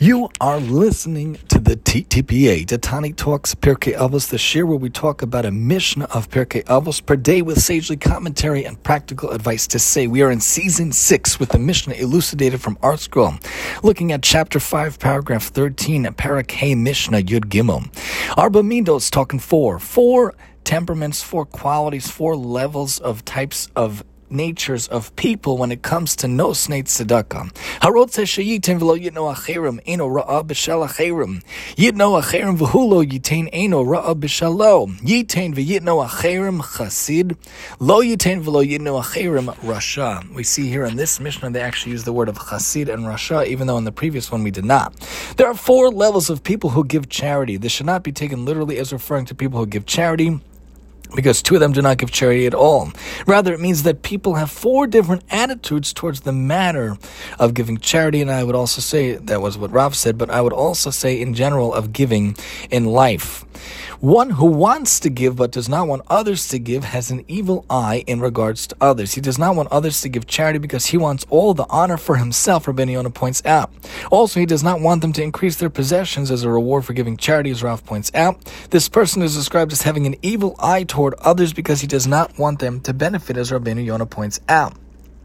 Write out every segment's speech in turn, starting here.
You are listening to the TTPA, Tani Talks Pirkei Avos, the share where we talk about a Mishnah of Pirkei Avos per day with sagely commentary and practical advice to say. We are in season 6 with the Mishnah elucidated from Art Scroll, looking at chapter 5, paragraph 13, Parak Hey Mishnah Yud Gimel. Arba Midos talking four temperaments, 4 qualities, 4 levels of types of natures of people when it comes to no snake tzedakah. Harotze sheyitin v'lo yitno acherim eno ra'a b'shel acherim. Yitno acherim v'hulo yitain eno ra'a b'shelo. Yitain v'yitno acherim chasid. Lo yitain v'lo yitno acherim rasha. We see here in this Mishnah they actually use the word of chasid and rasha, even though in the previous one we did not. There are 4 levels of people who give charity. This should not be taken literally as referring to people who give charity, because 2 of them do not give charity at all. Rather, it means that people have 4 different attitudes towards the matter of giving charity, and I would also say, that was what Rav said, but I would also say in general of giving in life. One who wants to give but does not want others to give has an evil eye in regards to others. He does not want others to give charity because he wants all the honor for himself, Rabbeinu Yonah points out. Also, he does not want them to increase their possessions as a reward for giving charity, as Rav points out. This person is described as having an evil eye toward others because he does not want them to benefit, as Rabbeinu Yonah points out.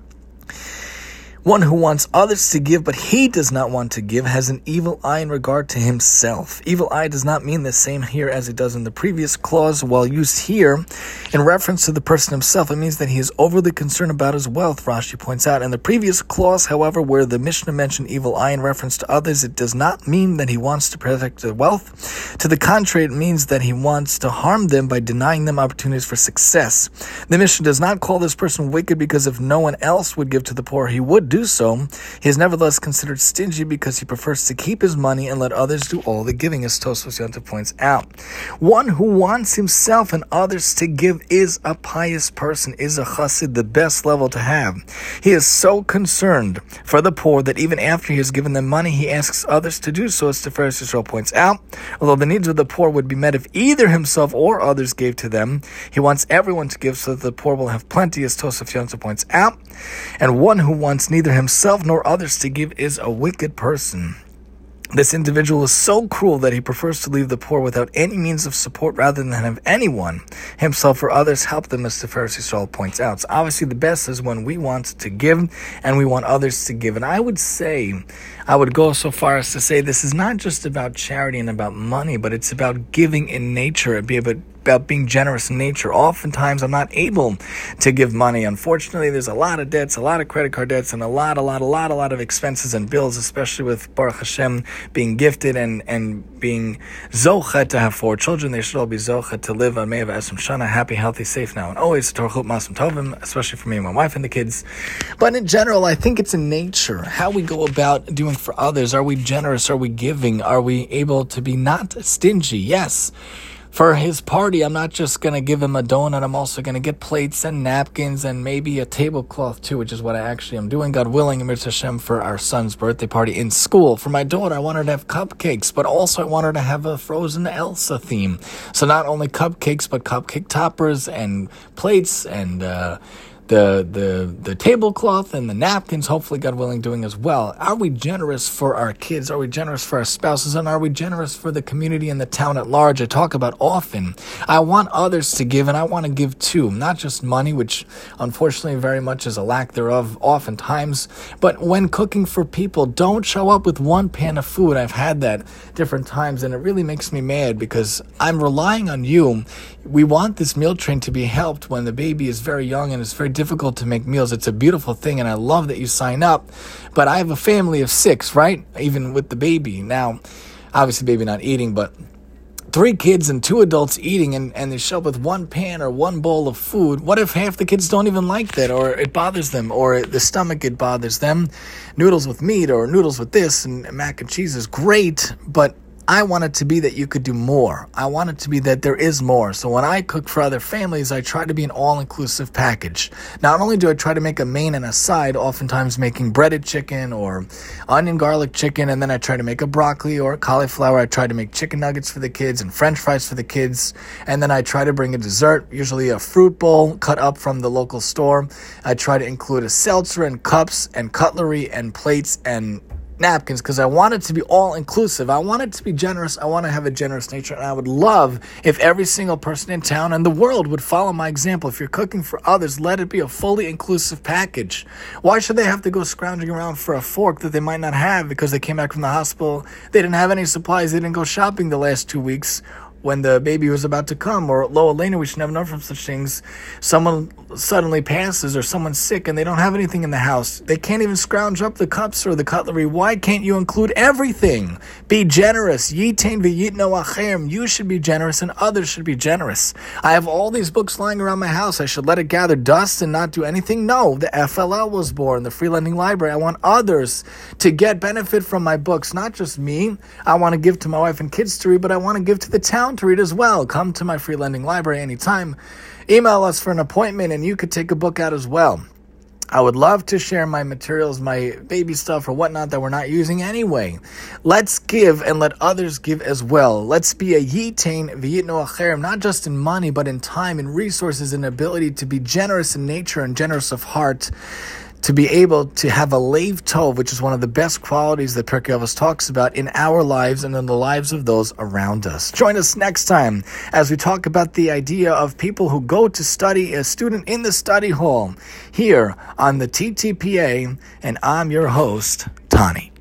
One who wants others to give, but he does not want to give, has an evil eye in regard to himself. Evil eye does not mean the same here as it does in the previous clause. While used here in reference to the person himself, it means that he is overly concerned about his wealth, Rashi points out. In the previous clause, however, where the Mishnah mentioned evil eye in reference to others, it does not mean that he wants to protect their wealth. To the contrary, it means that he wants to harm them by denying them opportunities for success. The Mishnah does not call this person wicked because if no one else would give to the poor, he would do so. He is nevertheless considered stingy because he prefers to keep his money and let others do all the giving, as Tosfos Yontif points out. One who wants himself and others to give is a pious person, is a chassid, the best level to have. He is so concerned for the poor that even after he has given them money, he asks others to do so, as Tiferes Yisrael points out. Although the needs of the poor would be met if either himself or others gave to them, he wants everyone to give so that the poor will have plenty, as Tosfos Yontif points out. And one who wants neither himself nor others to give is a wicked person. This individual is so cruel that he prefers to leave the poor without any means of support rather than have anyone, himself or others, help them, as Tiferes Yisrael points out. So obviously the best is when we want to give and we want others to give. And I would go so far as to say this is not just about charity and about money, but it's about giving in nature. It'd be about being generous in nature. Oftentimes I'm not able to give money. Unfortunately, there's a lot of debts, a lot of credit card debts, and a lot of expenses and bills, especially with Baruch Hashem being gifted and being zochet to have 4 children. They should all be zochet to live on Me'eva Esrim Shana, happy, healthy, safe now, and always Torchut Masim Tovim, especially for me and my wife and the kids. But in general, I think it's in nature, how we go about doing for others. Are we generous? Are we giving? Are we able to be not stingy? Yes. For his party, I'm not just going to give him a donut. I'm also going to get plates and napkins and maybe a tablecloth too, which is what I actually am doing, God willing, Emir Hashem, for our son's birthday party in school. For my daughter, I want her to have cupcakes, but also I want her to have a Frozen Elsa theme. So not only cupcakes, but cupcake toppers and plates and the tablecloth and the napkins, hopefully, God willing, doing as well. Are we generous for our kids? Are we generous for our spouses? And are we generous for the community and the town at large? I talk about often. I want others to give, and I want to give too. Not just money, which unfortunately very much is a lack thereof oftentimes. But when cooking for people, don't show up with 1 pan of food. I've had that different times, and it really makes me mad because I'm relying on you. We want this meal train to be helped when the baby is very young and it's very difficult to make meals. It's a beautiful thing, and I love that you sign up. But I have a family of 6, right? Even with the baby. Now, obviously baby not eating, but 3 kids and 2 adults eating, and they show up with 1 pan or 1 bowl of food. What if half the kids don't even like that, or it bothers them, or the stomach, it bothers them? Noodles with meat or noodles with this and mac and cheese is great, but I want it to be that you could do more. I want it to be that there is more. So when I cook for other families, I try to be an all-inclusive package. Not only do I try to make a main and a side, oftentimes making breaded chicken or onion garlic chicken, and then I try to make a broccoli or a cauliflower. I try to make chicken nuggets for the kids and French fries for the kids. And then I try to bring a dessert, usually a fruit bowl cut up from the local store. I try to include a seltzer and cups and cutlery and plates and napkins because I want it to be all-inclusive. I want it to be generous. I want to have a generous nature, and I would love if every single person in town and the world would follow my example. If you're cooking for others, let it be a fully inclusive package. Why should they have to go scrounging around for a fork that they might not have because they came back from the hospital, they didn't have any supplies, they didn't go shopping the last 2 weeks when the baby was about to come, or Lo Elena, we should never know from such things. Someone suddenly passes or someone's sick and they don't have anything in the house. They can't even scrounge up the cups or the cutlery. Why can't you include everything? Be generous. Yitain v'yitno achem. You should be generous and others should be generous. I have all these books lying around my house. I should let it gather dust and not do anything? No. The FLL was born, the Free Lending Library. I want others to get benefit from my books, not just me. I want to give to my wife and kids to read, but I want to give to the town to read as well. Come to my Free Lending Library anytime. Email us for an appointment and you could take a book out as well. I would love to share my materials, my baby stuff or whatnot that we're not using anyway. Let's give and let others give as well. Let's be a yitain v'yitno acherim, not just in money, but in time and resources and ability to be generous in nature and generous of heart, to be able to have a leiv tov, which is one of the best qualities that Pirkei Avos talks about in our lives and in the lives of those around us. Join us next time as we talk about the idea of people who go to study, a student in the study hall, here on the TTPA, and I'm your host, Tani.